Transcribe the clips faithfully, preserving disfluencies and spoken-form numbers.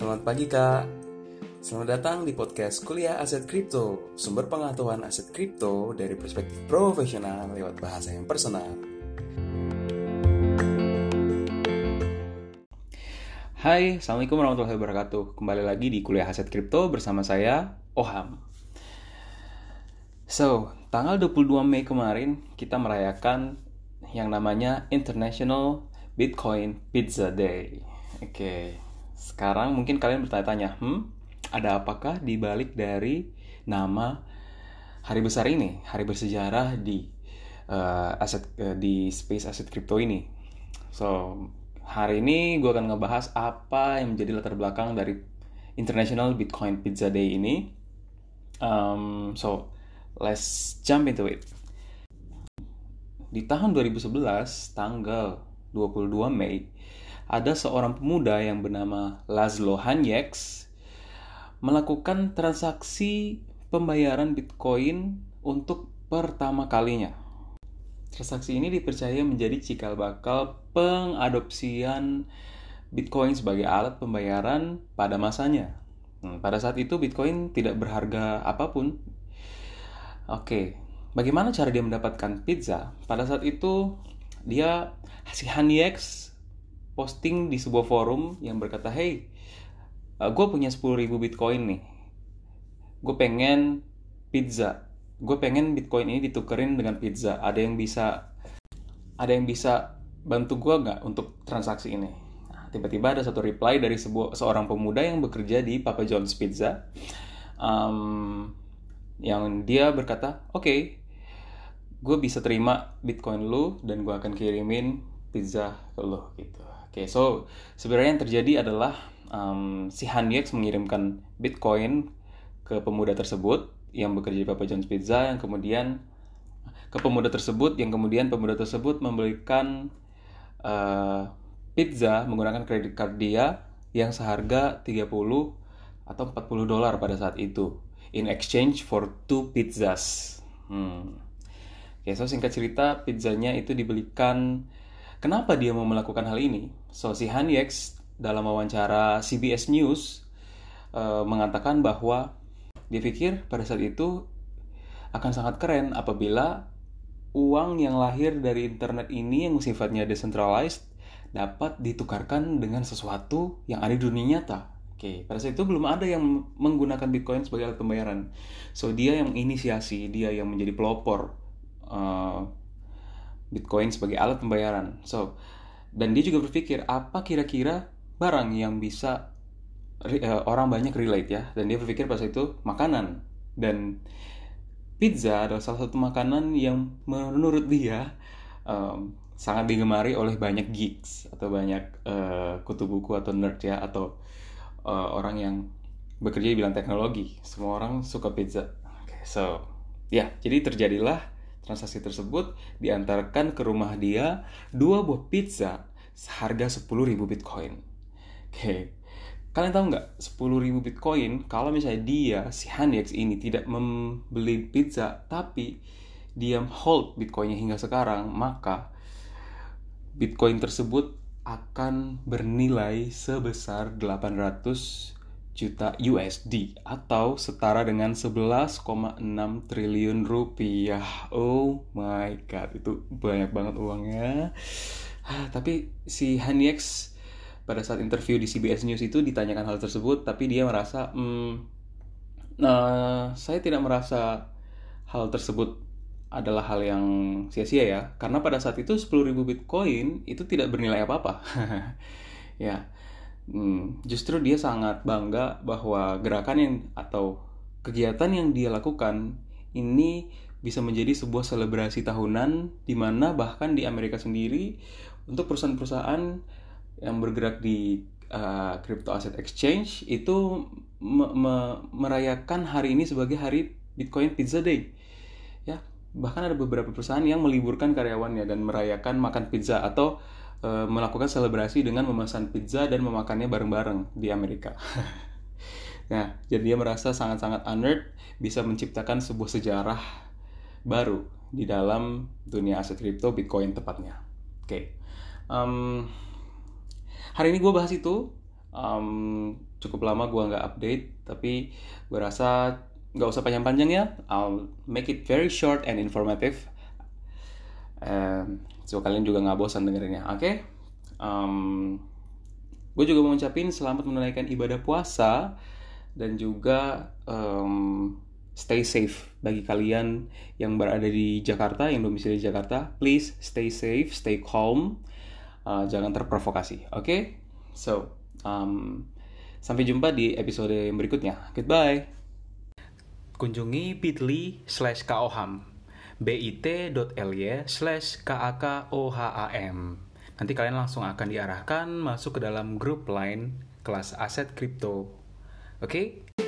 Selamat pagi Kak. Selamat datang di podcast Kuliah Aset Kripto, sumber pengetahuan aset kripto dari perspektif profesional lewat bahasa yang personal. Hai, Assalamualaikum warahmatullahi wabarakatuh. Kembali lagi di Kuliah Aset Kripto bersama saya, Oham. So, tanggal dua puluh dua Mei kemarin kita merayakan yang namanya International Bitcoin Pizza Day. Oke, sekarang mungkin kalian bertanya-tanya, hmm, ada apakah di balik dari nama hari besar ini, hari bersejarah di uh, aset uh, di space aset kripto ini? So, hari ini gue akan ngebahas apa yang menjadi latar belakang dari International Bitcoin Pizza Day ini. Um, so, let's jump into it. Di tahun dua ribu sebelas, tanggal dua puluh dua Mei, ada seorang pemuda yang bernama Laszlo Hanyecz melakukan transaksi pembayaran Bitcoin untuk pertama kalinya. Transaksi ini dipercaya menjadi cikal bakal pengadopsian Bitcoin sebagai alat pembayaran pada masanya. Hmm, pada saat itu Bitcoin tidak berharga apapun. Oke, bagaimana cara dia mendapatkan pizza? Pada saat itu dia si Hanyecz posting di sebuah forum yang berkata, "Hey, uh, gue punya sepuluh ribu Bitcoin nih. Gue pengen pizza. Gue pengen Bitcoin ini ditukerin dengan pizza. Ada yang bisa ada yang bisa bantu gue nggak untuk transaksi ini?" Nah, tiba-tiba ada satu reply dari sebuah seorang pemuda yang bekerja di Papa John's Pizza, um, yang dia berkata, "Oke, okay, gue bisa terima Bitcoin lu dan gue akan kirimin pizza ke lu," gitu. Oke, okay, so sebenarnya yang terjadi adalah um, si Hanyecz mengirimkan Bitcoin ke pemuda tersebut yang bekerja di Papa John's Pizza, yang kemudian ke pemuda tersebut, yang kemudian pemuda tersebut membelikan uh, pizza menggunakan kredit card dia yang seharga tiga puluh atau empat puluh dolar pada saat itu, in exchange for two pizzas. Hmm. Oke, so singkat cerita, pizzanya itu dibelikan. Kenapa dia mau melakukan hal ini? So, si Hanyecz dalam wawancara C B S News uh, mengatakan bahwa dia pikir pada saat itu akan sangat keren apabila uang yang lahir dari internet ini yang sifatnya decentralized dapat ditukarkan dengan sesuatu yang ada di dunia nyata. Oke, pada saat itu belum ada yang menggunakan Bitcoin sebagai alat pembayaran. So, dia yang inisiasi, dia yang menjadi pelopor uh, Bitcoin sebagai alat pembayaran. So, dan dia juga berpikir apa kira-kira barang yang bisa uh, orang banyak relate ya. Dan dia berpikir pada saat itu makanan. Dan pizza adalah salah satu makanan yang menurut dia um, sangat digemari oleh banyak geeks atau banyak uh, kutu buku atau nerd ya, atau uh, orang yang bekerja di bidang teknologi. Semua orang suka pizza. Okay, so, ya, yeah, jadi terjadilah transaksi tersebut, diantarkan ke rumah dia dua buah pizza seharga sepuluh ribu Bitcoin. Oke, okay. Kalian tahu nggak, sepuluh ribu Bitcoin, kalau misalnya dia, si Hanyecz ini tidak membeli pizza, tapi dia hold Bitcoinnya hingga sekarang, maka Bitcoin tersebut akan bernilai sebesar delapan ratus juta U S D atau setara dengan sebelas koma enam triliun rupiah. Oh my god, itu banyak banget uangnya. Tapi si Hanyecz pada saat interview di C B S News itu ditanyakan hal tersebut, tapi dia merasa, hmm, nah, saya tidak merasa hal tersebut adalah hal yang sia-sia ya, karena pada saat itu sepuluh ribu Bitcoin itu tidak bernilai apa-apa. Ya, hmm, justru dia sangat bangga bahwa gerakan yang atau kegiatan yang dia lakukan ini bisa menjadi sebuah selebrasi tahunan, di mana bahkan di Amerika sendiri untuk perusahaan-perusahaan yang bergerak di uh, crypto asset exchange itu me- me- merayakan hari ini sebagai hari Bitcoin Pizza Day. Ya, bahkan ada beberapa perusahaan yang meliburkan karyawannya dan merayakan makan pizza atau uh, melakukan selebrasi dengan memesan pizza dan memakannya bareng-bareng di Amerika. Nah, jadi dia merasa sangat-sangat honored bisa menciptakan sebuah sejarah baru di dalam dunia aset kripto, Bitcoin tepatnya. Oke, okay. um, hari ini gue bahas itu Um, cukup lama gue nggak update, tapi gue rasa nggak usah panjang-panjang ya. I'll make it very short and informative. Um, so kalian juga nggak bosan dengerinnya, oke? Okay? Um, gue juga mau ngucapin selamat menunaikan ibadah puasa dan juga um, stay safe bagi kalian yang berada di Jakarta, yang domisili di Jakarta. Please stay safe, stay calm, uh, jangan terprovokasi, oke? Okay? So, um, sampai jumpa di episode yang berikutnya. Goodbye. Kunjungi bit.ly slash koham bit.ly slash kakkoham. Nanti kalian langsung akan diarahkan masuk ke dalam grup line kelas aset kripto. Oke? Okay?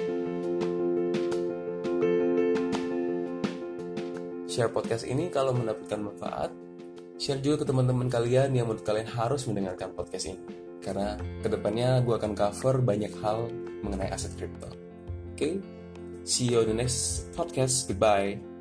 Share podcast ini kalau mendapatkan manfaat. Share juga ke teman-teman kalian yang menurut kalian harus mendengarkan podcast ini. Karena kedepannya gue akan cover banyak hal mengenai aset kripto. Oke? Okay? See you on the next podcast. Goodbye.